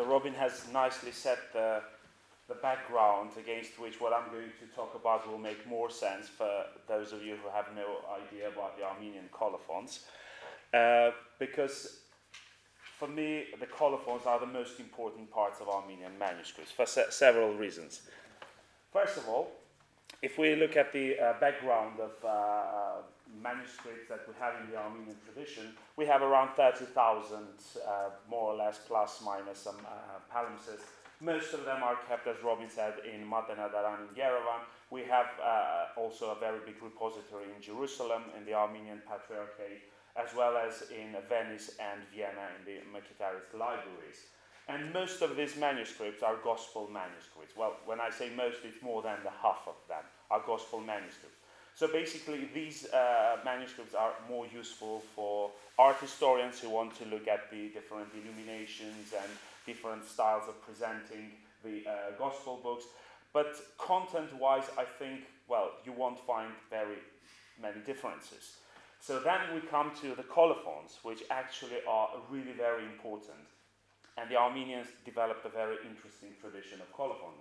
So Robin has nicely set the background against which what I'm going to talk about will make more sense for those of you who have no idea about the Armenian colophons. Because for me, the colophons are the most important parts of Armenian manuscripts for several reasons. First of all, if we look at the background of manuscripts that we have in the Armenian tradition, we have around 30,000, more or less, plus minus some palimpsests. Most of them are kept, as Robin said, in Matenadaran in Yerevan. We have also a very big repository in Jerusalem, in the Armenian Patriarchate, as well as in Venice and Vienna in the Mekhitarist libraries. And most of these manuscripts are gospel manuscripts. Well, when I say most, it's more than the half of them are gospel manuscripts. So basically, these manuscripts are more useful for art historians who want to look at the different illuminations and different styles of presenting the gospel books. But content-wise, I think, well, you won't find very many differences. So then we come to the colophons, which actually are really very important. And the Armenians developed a very interesting tradition of colophon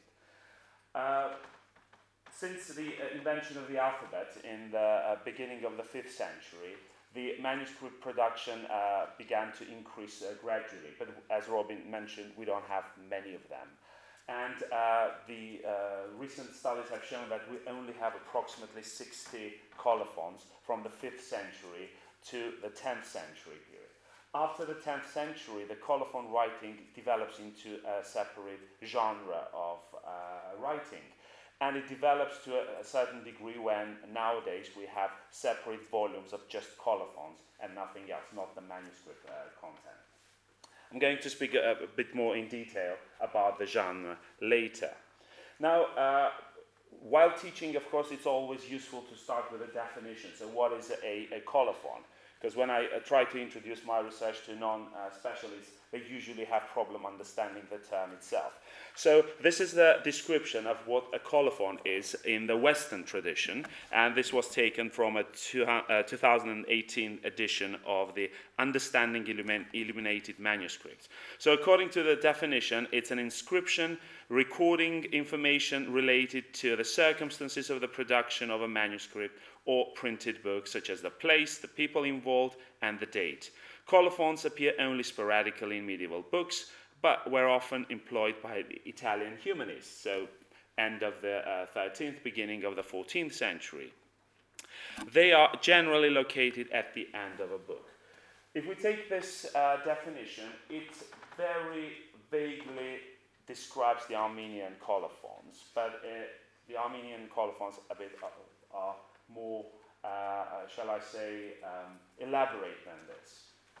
writing. Since the invention of the alphabet in the beginning of the 5th century, the manuscript production began to increase gradually. But as Robin mentioned, we don't have many of them. And the recent studies have shown that we only have approximately 60 colophons from the 5th century to the 10th century period. After the 10th century, the colophon writing develops into a separate genre of writing. And it develops to a certain degree when nowadays we have separate volumes of just colophons and nothing else, not the manuscript content. I'm going to speak a bit more in detail about the genre later. Now, while teaching, of course, it's always useful to start with a definition. So what is a colophon? Because when I try to introduce my research to non-specialists, they usually have problem understanding the term itself. So this is the description of what a colophon is in the Western tradition, and this was taken from a 2018 edition of the Understanding Illuminated Manuscripts. So according to the definition, it's an inscription recording information related to the circumstances of the production of a manuscript or printed book, such as the place, the people involved, and the date. Colophons appear only sporadically in medieval books, but were often employed by the Italian humanists, so end of the 13th, beginning of the 14th century. They are generally located at the end of a book. If we take this definition, it very vaguely describes the Armenian colophons, but the Armenian colophons are more, shall I say, elaborate than this.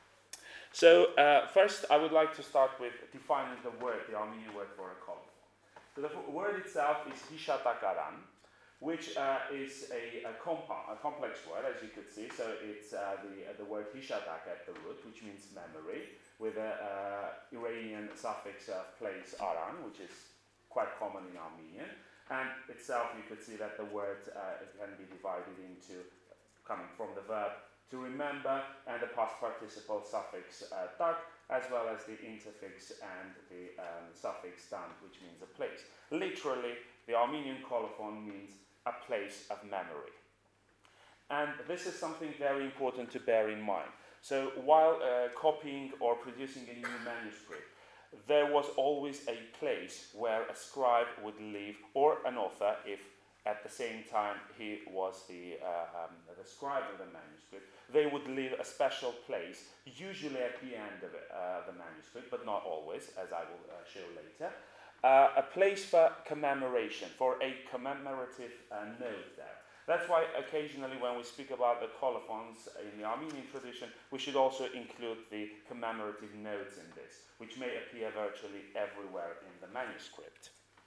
So first, I would like to start with defining the word, the Armenian word for a colophon. So the word itself is hishatakaran, which is a complex word, as you could see. So it's the word hishatak at the root, which means memory, with an Iranian suffix of place aran, which is quite common in Armenian. And itself, you could see that the word can be divided into, coming from the verb to remember, and the past participle suffix tak, as well as the interfix and the suffix dan, which means a place. Literally, the Armenian colophon means a place of memory. And this is something very important to bear in mind. So while copying or producing a new manuscript, there was always a place where a scribe would live, or an author, if at the same time he was the scribe of the manuscript. They would leave a special place, usually at the end of the manuscript, but not always, as I will show later. A place for commemoration, for a commemorative note there. That's why occasionally when we speak about the colophons in the Armenian tradition, we should also include the commemorative notes in this, which may appear virtually everywhere in the manuscript.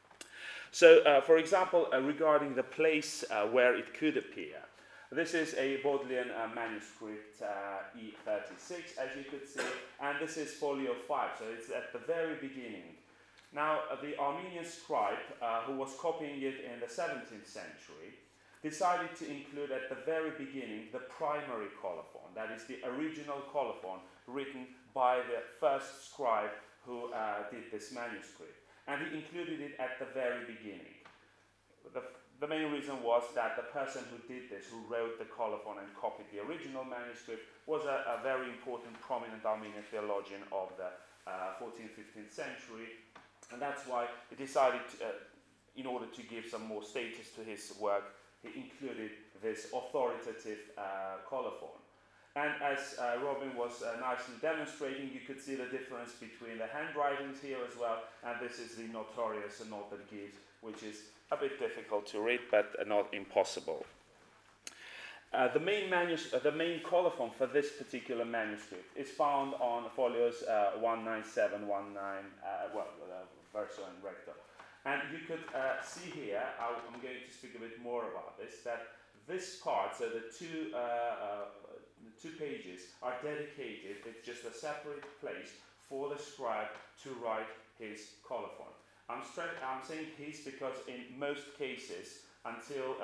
So, for example, regarding the place where it could appear, this is a Bodleian manuscript E36, as you could see, and this is folio 5, so it's at the very beginning. Now, the Armenian scribe, who was copying it in the 17th century, decided to include at the very beginning the primary colophon, that is the original colophon written by the first scribe who did this manuscript, and he included it at the very beginning. The main reason was that the person who did this, who wrote the colophon and copied the original manuscript, was a very important, prominent Armenian theologian of the 14th, 15th century, and that's why he decided, in order to give some more status to his work, he included this authoritative colophon. And as Robin was nicely demonstrating, you could see the difference between the handwritings here as well, and this is the notorious note that gives, which is a bit difficult to read, but not impossible. The main colophon for this particular manuscript is found on folios 197, 19, verso and recto. And you could see here, I'm going to speak a bit more about this, that this part, so the two pages are dedicated, it's just a separate place for the scribe to write his colophon. I'm saying his because in most cases, until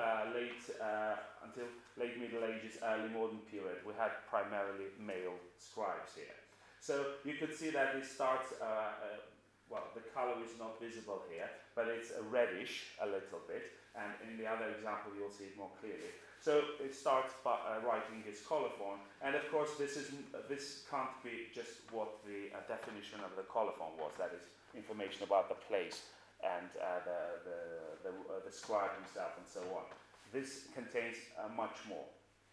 late Middle Ages, early modern period, we had primarily male scribes here. So you could see that it starts, the color is not visible here, but it's reddish a little bit, and in the other example you'll see it more clearly. So it starts by writing his colophon, and of course this can't be just what the definition of the colophon was, that is information about the place and the scribe himself and so on. This contains much more.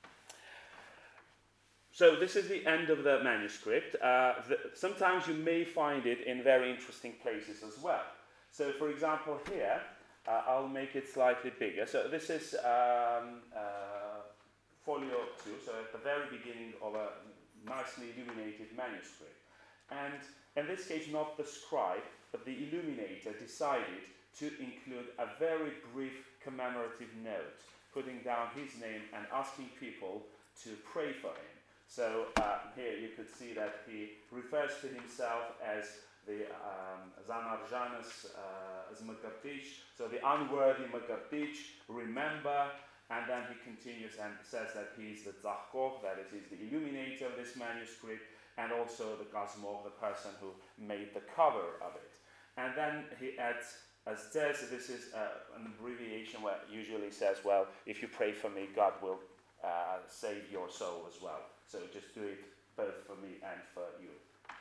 So this is the end of the manuscript. Sometimes you may find it in very interesting places as well. So for example here, I'll make it slightly bigger. So this is folio 2, so at the very beginning of a nicely illuminated manuscript. And in this case, not the scribe, but the illuminator decided to include a very brief commemorative note, putting down his name and asking people to pray for him. So here you could see that he refers to himself as the Zanarjanes Zmagabdich, so the unworthy Magabdich, remember, and then he continues and says that he is the Tzachkor, that is, he's the illuminator of this manuscript, and also the Gazmor, the person who made the cover of it. And then he adds, as says, this is an abbreviation where it usually says, well, if you pray for me, God will save your soul as well. So just do it both for me and for you.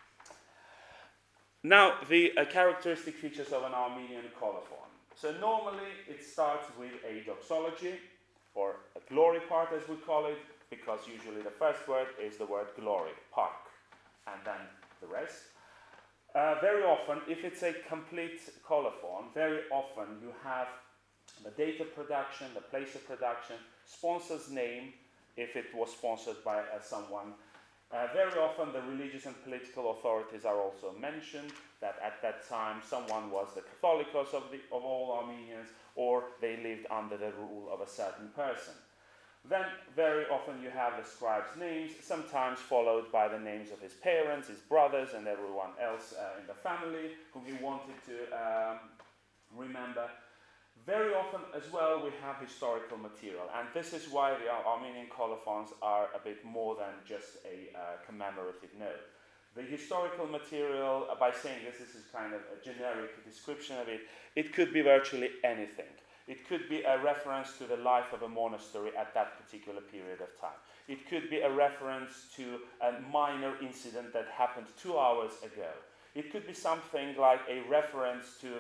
Now, the characteristic features of an Armenian colophon. So normally it starts with a doxology, or a glory part as we call it, because usually the first word is the word glory, park, and then the rest. Very often, if it's a complete colophon, very often you have the date of production, the place of production, sponsor's name, if it was sponsored by someone. Very often the religious and political authorities are also mentioned, that at that time someone was the Catholicos of all Armenians, or they lived under the rule of a certain person. Then very often you have the scribe's names, sometimes followed by the names of his parents, his brothers, and everyone else in the family whom he wanted to remember. Very often as well we have historical material, and this is why the Armenian colophons are a bit more than just a commemorative note. The historical material, by saying this is kind of a generic description of it, it could be virtually anything. It could be a reference to the life of a monastery at that particular period of time. It could be a reference to a minor incident that happened 2 hours ago. It could be something like a reference to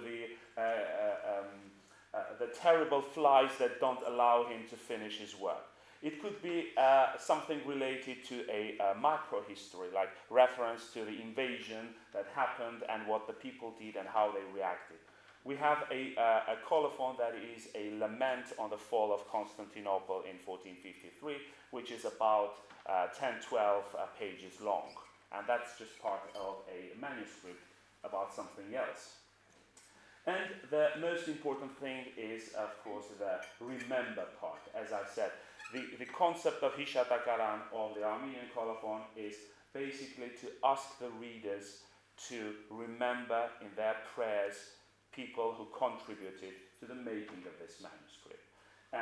the terrible flies that don't allow him to finish his work. It could be something related to a macro history, like reference to the invasion that happened and what the people did and how they reacted. We have a colophon that is a lament on the fall of Constantinople in 1453, which is about 10-12 pages long. And that's just part of a manuscript about something else. And the most important thing is, of course, the remember part. As I said, the concept of Hishat Akaran of the Armenian colophon is basically to ask the readers to remember in their prayers people who contributed to the making of this manuscript. And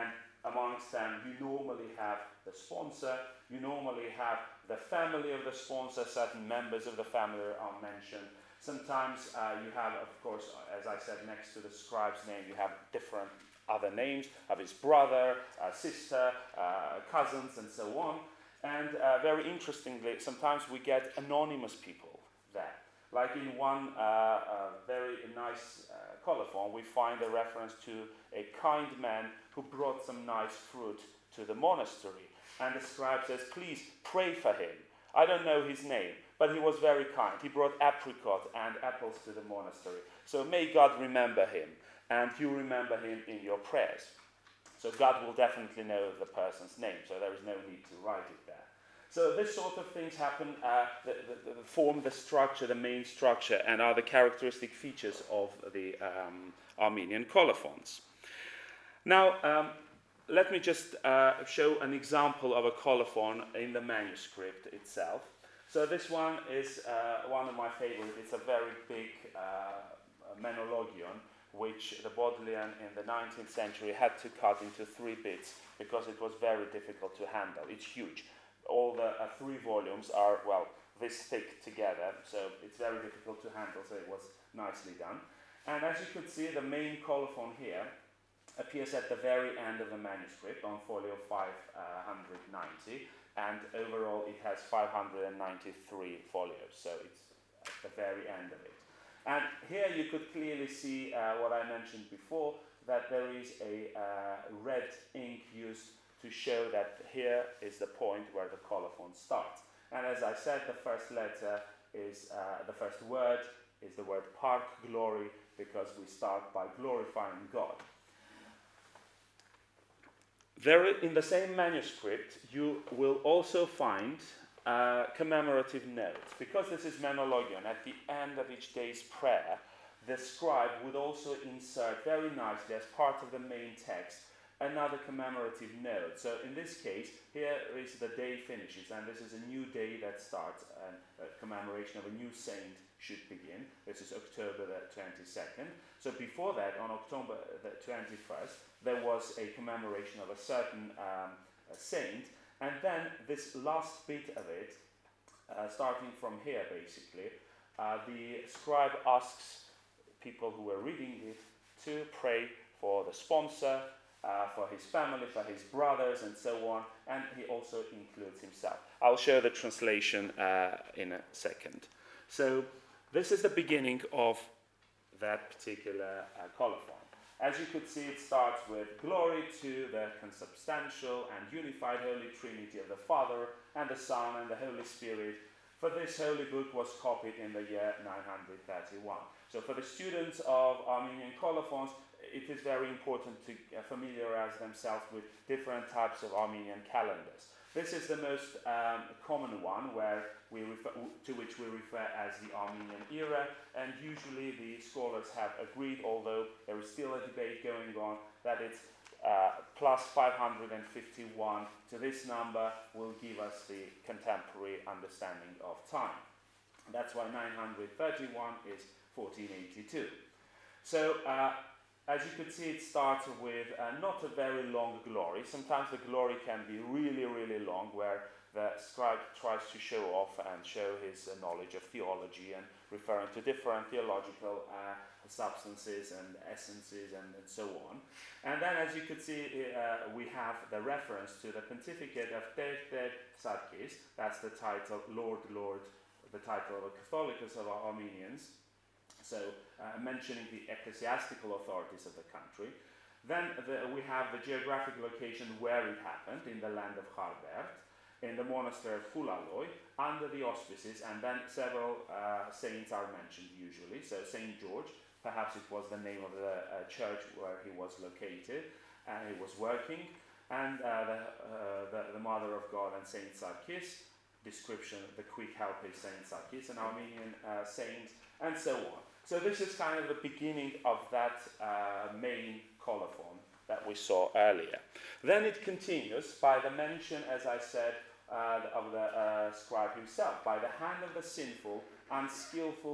Amongst them, you normally have the sponsor, you normally have the family of the sponsor, certain members of the family are mentioned. Sometimes you have, of course, as I said, next to the scribe's name, you have different other names of his brother, sister, cousins, and so on. And very interestingly, sometimes we get anonymous people there. Like in one very nice colophon, we find a reference to a kind man who brought some nice fruit to the monastery. And the scribe says, please pray for him. I don't know his name, but he was very kind. He brought apricot and apples to the monastery. So may God remember him, and you remember him in your prayers. So God will definitely know the person's name, so there is no need to write it there. So this sort of things happen, form the structure, the main structure, and are the characteristic features of the Armenian colophons. Now, let me just show an example of a colophon in the manuscript itself. So this one is one of my favorites. It's a very big menologion, which the Bodleian in the 19th century had to cut into 3 bits because it was very difficult to handle. It's huge. All the 3 volumes are, well, this thick together, so it's very difficult to handle, so it was nicely done. And as you could see, the main colophon here appears at the very end of the manuscript on folio 590, and overall it has 593 folios, so it's at the very end of it. And here you could clearly see what I mentioned before, that there is a red ink used to show that here is the point where the colophon starts. And as I said, the first letter is, the first word is the word park, glory, because we start by glorifying God. There, in the same manuscript, you will also find commemorative notes. Because this is menologion, at the end of each day's prayer, the scribe would also insert very nicely, as part of the main text, another commemorative note. So in this case, here is the day finishes, and this is a new day that starts, and a commemoration of a new saint should begin. This is October the 22nd. So before that, on October the 21st, there was a commemoration of a certain a saint, and then this last bit of it, starting from here basically, the scribe asks people who are reading it to pray for the sponsor, for his family, for his brothers, and so on, and he also includes himself. I'll show the translation in a second. So this is the beginning of that particular colophon. As you could see, it starts with glory to the consubstantial and unified Holy Trinity of the Father and the Son and the Holy Spirit. For this holy book was copied in the year 931. So for the students of Armenian colophons, it is very important to familiarize themselves with different types of Armenian calendars. This is the most common one, to which we refer as the Armenian era, and usually the scholars have agreed, although there is still a debate going on, that it's plus 551 to this number will give us the contemporary understanding of time. That's why 931 is 1482. So, as you could see, it starts with not a very long glory. Sometimes the glory can be really, really long, where the scribe tries to show off and show his knowledge of theology and referring to different theological substances and essences and so on. And then, as you could see, we have the reference to the pontificate of Ter Sarkis. That's the title, Lord, Lord, the title of a Catholicos of our Armenians. So, mentioning the ecclesiastical authorities of the country. Then we have the geographic location where it happened, in the land of Kharbert, in the monastery of Khulaloi, under the auspices, and then several saints are mentioned usually. So Saint George, perhaps it was the name of the church where he was located, and he was working, and the Mother of God and Saint Sarkis, description, the quick help is Saint Sarkis, an Armenian saint, and so on. So this is kind of the beginning of that main colophon that we saw earlier. Then it continues by the mention, as I said, of the scribe himself, by the hand of the sinful, unskillful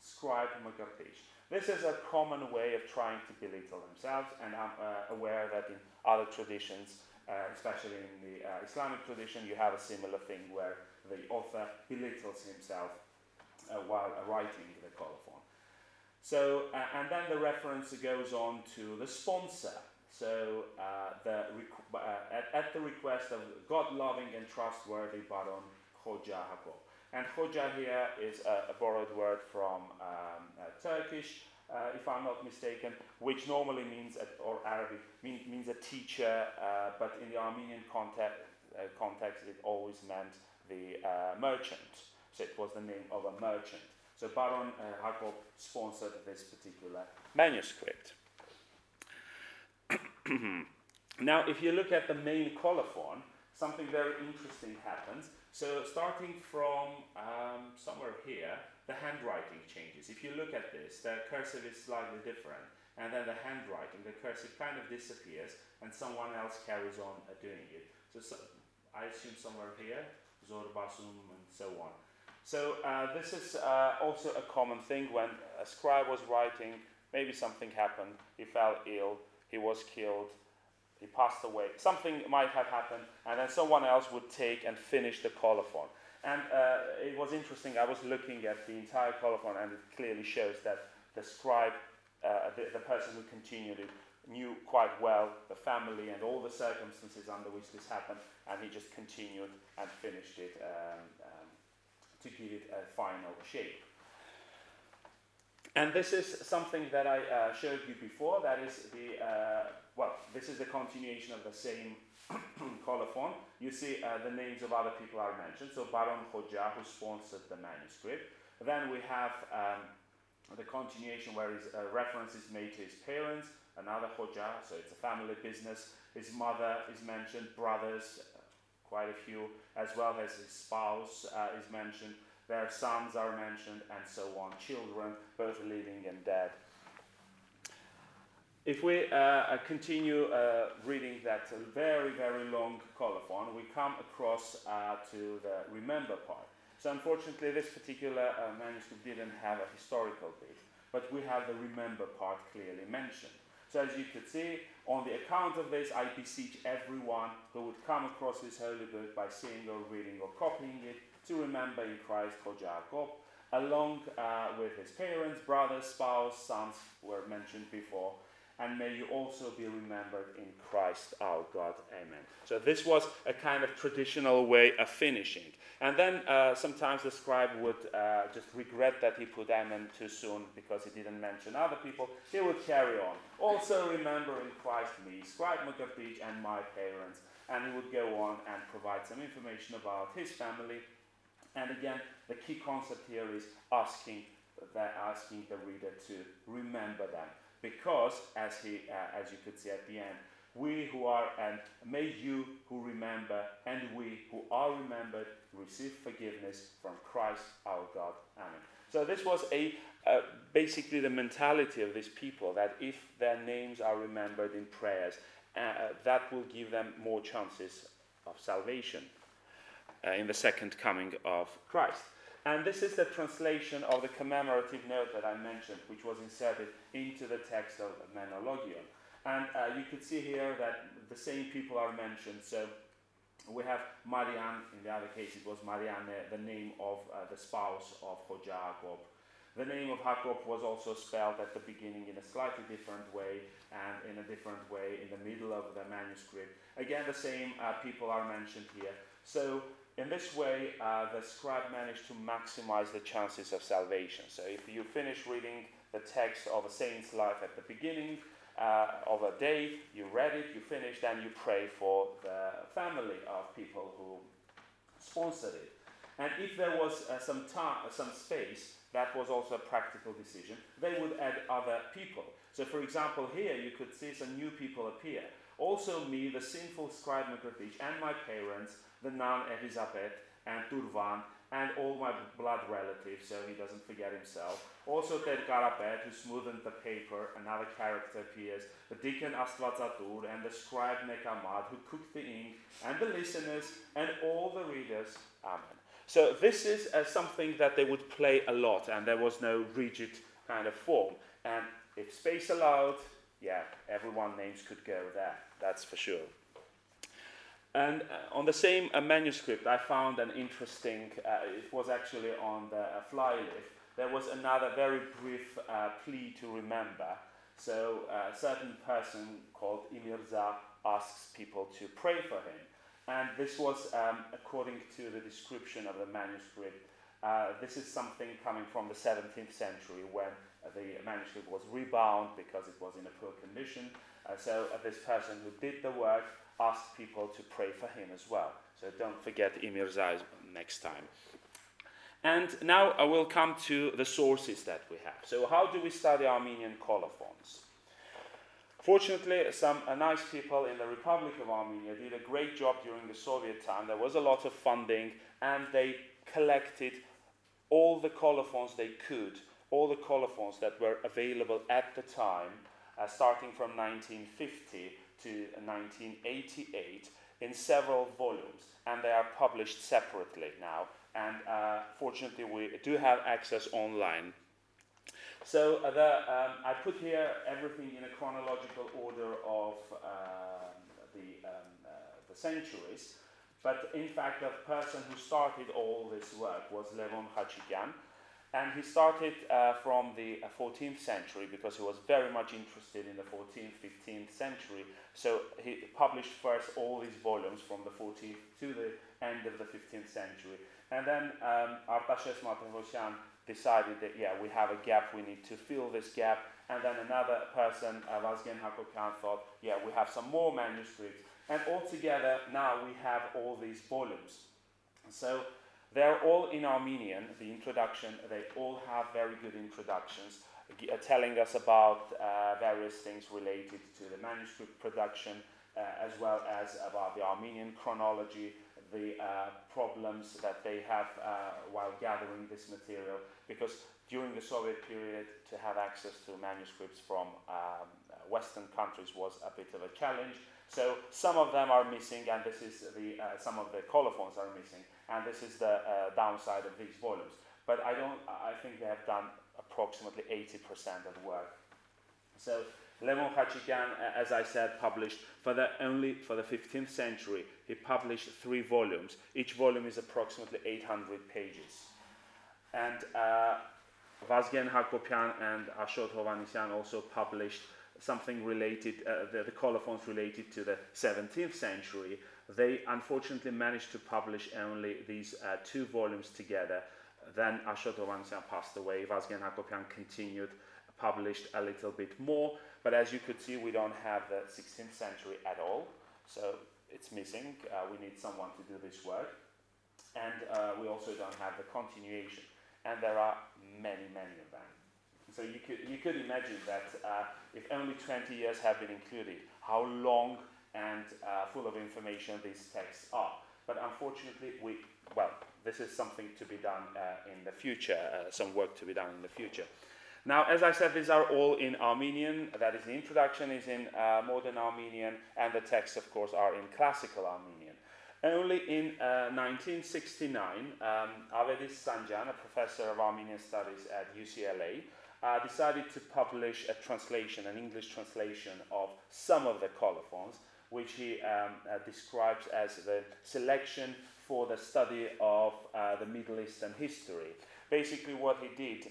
scribe Magapij. This is a common way of trying to belittle themselves, and I'm aware that in other traditions, especially in the Islamic tradition, you have a similar thing where the author belittles himself while writing the colophon. So, and then the reference goes on to the sponsor. So, at the request of God-loving and trustworthy Baron Hoca Hakop. And Hoca here is a borrowed word from Turkish, if I'm not mistaken, which normally means, or Arabic, means a teacher, but in the Armenian context it always meant the merchant. So it was the name of a merchant. So Baron Hakop sponsored this particular manuscript. Now, if you look at the main colophon, something very interesting happens. So starting from somewhere here, the handwriting changes. If you look at this, the cursive is slightly different, and then the handwriting, the cursive kind of disappears, and someone else carries on doing it. So I assume somewhere here, Zorbasum and so on. So this is also a common thing. When a scribe was writing, maybe something happened, he fell ill, he was killed, he passed away, something might have happened, and then someone else would take and finish the colophon. And it was interesting, I was looking at the entire colophon, and it clearly shows that the scribe, the person who continued it, knew quite well the family and all the circumstances under which this happened, and he just continued and finished it to give it a final shape. And this is something that I showed you before. That is the, this is the continuation of the same colophon. You see the names of other people are mentioned. So Baron Hoca, who sponsored the manuscript. Then we have the continuation where his reference is made to his parents, another Hoca, so it's a family business. His mother is mentioned, brothers, quite a few, as well as his spouse is mentioned. Their sons are mentioned, and so on. Children, both living and dead. If we continue reading that very, very long colophon, we come across to the remember part. So unfortunately, this particular manuscript didn't have a historical bit, but we have the remember part clearly mentioned. So as you could see, on the account of this, I beseech everyone who would come across this holy book by seeing or reading or copying it to remember in Christ Hoca Hakop, along with his parents, brothers, spouse, sons were mentioned before, and may you also be remembered in Christ our God. Amen. So this was a kind of traditional way of finishing. And then sometimes the scribe would just regret that he put amen too soon because he didn't mention other people. He would carry on. Also remember in Christ me, scribe Magapij, and my parents. And he would go on and provide some information about his family. And again, the key concept here is asking the reader to remember them. Because, as you could see at the end, we who are, and may you who remember, and we who are remembered, receive forgiveness from Christ our God. Amen. So this was basically the mentality of these people, that if their names are remembered in prayers, that will give them more chances of salvation in the second coming of Christ. And this is the translation of the commemorative note that I mentioned, which was inserted into the text of Menologion. And you could see here that the same people are mentioned. So we have Marianne, in the other case it was Marianne, the name of the spouse of Hoca Hakop. The name of Hakop was also spelled at the beginning in a slightly different way, and in a different way in the middle of the manuscript. Again, the same people are mentioned here. So in this way, the scribe managed to maximize the chances of salvation. So if you finish reading the text of a saint's life at the beginning of a day, you read it, you finished, and you pray for the family of people who sponsored it. And if there was some space, that was also a practical decision, they would add other people. So for example, here you could see some new people appear. Also me, the sinful scribe Magapij, and my parents, the nun Elizabeth and Turvan, and all my blood relatives, so he doesn't forget himself. Also Ted Karapet, who smoothened the paper, another character appears, the deacon Astvatzatur, and the scribe Nekamad, who cooked the ink, and the listeners, and all the readers. Amen. So this is something that they would play a lot, and there was no rigid kind of form. And if space allowed, yeah, everyone's names could go there, that's for sure. And on the same manuscript, I found an interesting, it was actually on the flyleaf, there was another very brief plea to remember. So a certain person called Imirza asks people to pray for him. And this was, according to the description of the manuscript, this is something coming from the 17th century when the manuscript was rebound because it was in a poor condition. So this person who did the work asked people to pray for him as well. So don't forget Imirza next time. And now I will come to the sources that we have. So how do we study Armenian colophons? Fortunately, some nice people in the Republic of Armenia did a great job during the Soviet time. There was a lot of funding, and they collected all the colophons they could, all the colophons that were available at the time, starting from 1950 to 1988, in several volumes, and they are published separately now. And fortunately, we do have access online. So I put here everything in a chronological order of the centuries, but in fact the person who started all this work was Levon Khachikyan, and he started from the 14th century because he was very much interested in the 14th, 15th century. So he published first all these volumes from the 14th to the end of the 15th century. And then Artashes Matevosyan decided that, yeah, we have a gap, we need to fill this gap. And then another person, Vazgen Hakopian, thought, yeah, we have some more manuscripts. And altogether, now we have all these volumes. So they're all in Armenian, the introduction, they all have very good introductions, telling us about various things related to the manuscript production, as well as about the Armenian chronology, the problems that they have while gathering this material, because during the Soviet period to have access to manuscripts from Western countries was a bit of a challenge. So some of them are missing, and this is some of the colophons are missing, and this is the downside of these volumes. But I think they have done approximately 80% of the work. So Levon Khachikyan, as I said, published only for the 15th century. He published 3 volumes. Each volume is approximately 800 pages. And Vazgen Hakopian and Ashot Hovanesyan also published something related, the colophons related to the 17th century. They unfortunately managed to publish only these 2 volumes together. Then Ashot Hovanesyan passed away. Vazgen Hakopian continued, published a little bit more. But as you could see, we don't have the 16th century at all. So it's missing. We need someone to do this work. And we also don't have the continuation. And there are many, many of them. So you could imagine that if only 20 years have been included, how long and full of information these texts are. But unfortunately, this is something to be done in the future, some work to be done in the future. Now, as I said, these are all in Armenian. That is, the introduction is in modern Armenian, and the texts, of course, are in classical Armenian. Only in 1969, Avedis Sanjan, a professor of Armenian studies at UCLA, decided to publish a translation, an English translation of some of the colophons, which he describes as the selection for the study of the Middle Eastern history. Basically, what he did,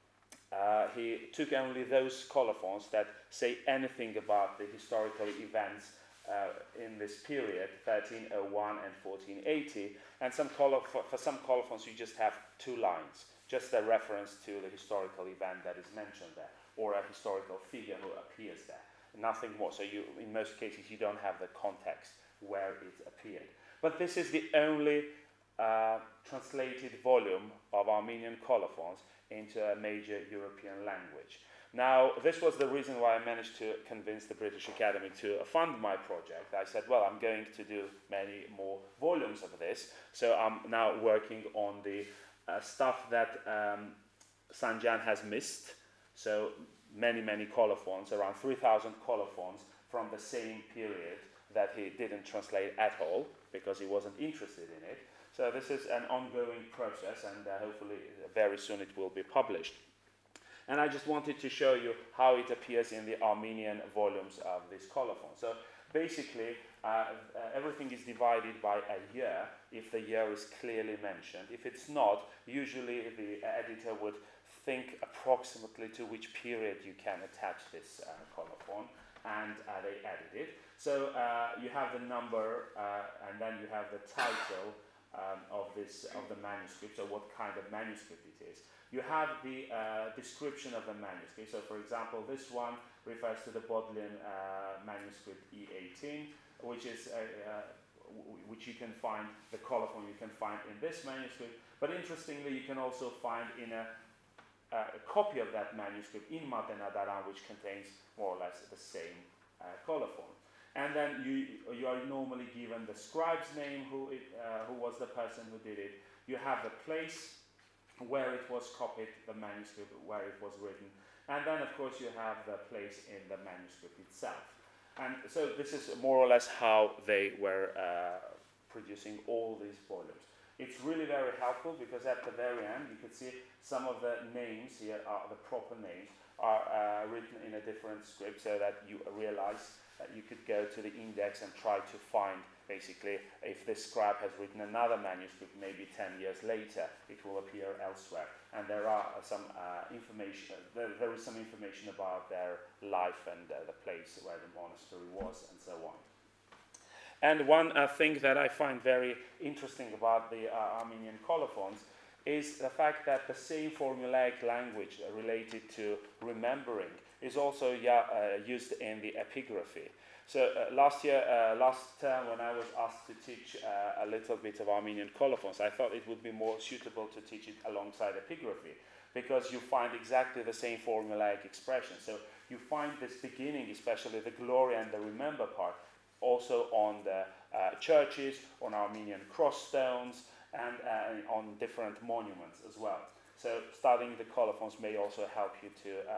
he took only those colophons that say anything about the historical events in this period, 1301 and 1480, and for some colophons you just have 2 lines, just a reference to the historical event that is mentioned there, or a historical figure who appears there, nothing more. So in most cases you don't have the context where it appeared. But this is the only translated volume of Armenian colophons into a major European language. Now, this was the reason why I managed to convince the British Academy to fund my project. I said, well, I'm going to do many more volumes of this, so I'm now working on the stuff that Sanjan has missed. So many, many colophons, around 3,000 colophons from the same period that he didn't translate at all because he wasn't interested in it. So this is an ongoing process, and hopefully very soon it will be published. And I just wanted to show you how it appears in the Armenian volumes of this colophon. So basically, everything is divided by a year, if the year is clearly mentioned. If it's not, usually the editor would think approximately to which period you can attach this colophon, and they added it. So you have the number, and then you have the title of the manuscript, so what kind of manuscript it is. You have the description of the manuscript. So, for example, this one refers to the Bodleian manuscript E18, which is which you can find, the colophon you can find in this manuscript. But interestingly, you can also find in a copy of that manuscript in Matenadaran, which contains more or less the same colophon. And then you are normally given the scribe's name, who was the person who did it. You have the place where it was copied, the manuscript, where it was written. And then, of course, you have the place in the manuscript itself. And so this is more or less how they were producing all these volumes. It's really very helpful because at the very end, you could see some of the names here, the proper names, are written in a different script, so that you realize that you could go to the index and try to find, basically, if this scribe has written another manuscript, maybe 10 years later, it will appear elsewhere. And there are some information, there is some information about their life and the place where the monastery was, and so on. And one thing that I find very interesting about the Armenian colophons is the fact that the same formulaic language related to remembering is also used in the epigraphy. So last term, when I was asked to teach a little bit of Armenian colophons, I thought it would be more suitable to teach it alongside epigraphy, because you find exactly the same formulaic expression. So you find this beginning, especially the glory and the remember part, also on the churches, on Armenian cross stones, and on different monuments as well. So studying the colophons may also help you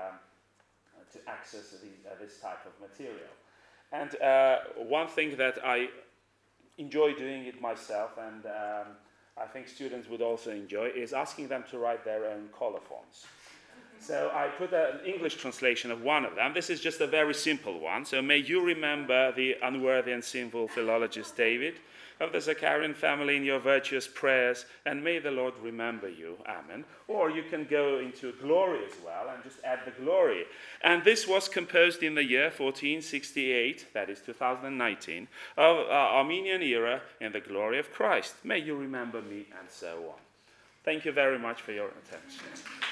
to access this type of material. And one thing that I enjoy doing it myself, and I think students would also enjoy, is asking them to write their own colophons. So I put an English translation of one of them. This is just a very simple one. So may you remember the unworthy and sinful philologist David of the Zacharian family in your virtuous prayers, and may the Lord remember you. Amen. Or you can go into glory as well and just add the glory. And this was composed in the year 1468, that is 2019, of Armenian era in the glory of Christ. May you remember me, and so on. Thank you very much for your attention.